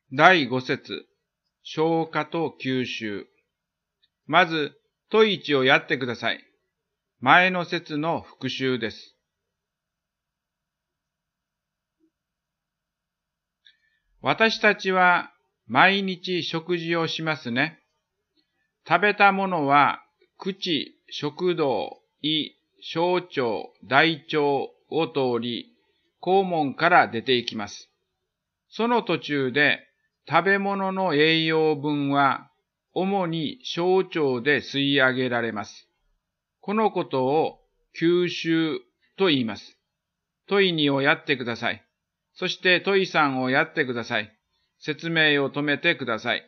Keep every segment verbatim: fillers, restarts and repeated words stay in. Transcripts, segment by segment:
だいご節、消化と吸収。まず、問いちをやってください。前の節の復習です。私たちは毎日食事をしますね。食べたものは口、食道、胃、小腸、大腸を通り、肛門から出ていきます。その途中で食べ物の栄養分は主に小腸で吸い上げられます。このことを吸収と言います。問いにをやってください。そして問いさんをやってください。説明を止めてください。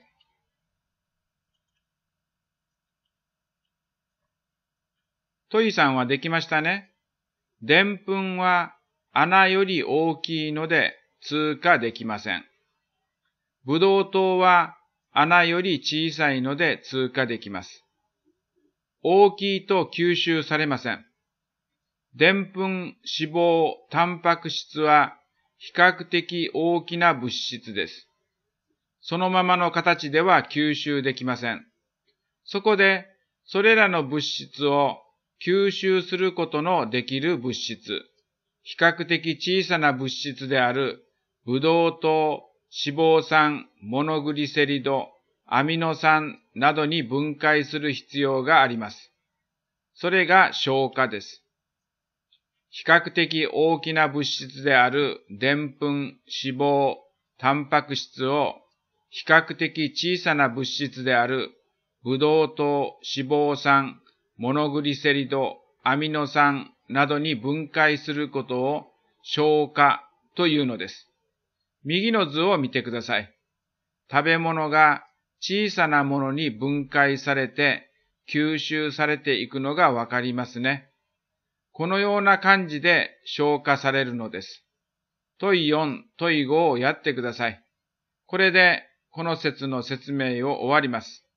問いさんはできましたね。でんぷんは穴より大きいので通過できません。ブドウ糖は穴より小さいので通過できます。大きいと吸収されません。でんぷん、脂肪、タンパク質は比較的大きな物質です。そのままの形では吸収できません。そこで、それらの物質を吸収することのできる物質、比較的小さな物質であるブドウ糖、脂肪酸、モノグリセリド、アミノ酸などに分解する必要があります。それが消化です。比較的大きな物質であるでんぷん、脂肪、タンパク質を比較的小さな物質であるブドウ糖、脂肪酸、モノグリセリド、アミノ酸などに分解することを消化というのです。右の図を見てください。食べ物が小さなものに分解されて吸収されていくのがわかりますね。このような感じで消化されるのです。問いよん、問いごをやってください。これでこの節の説明を終わります。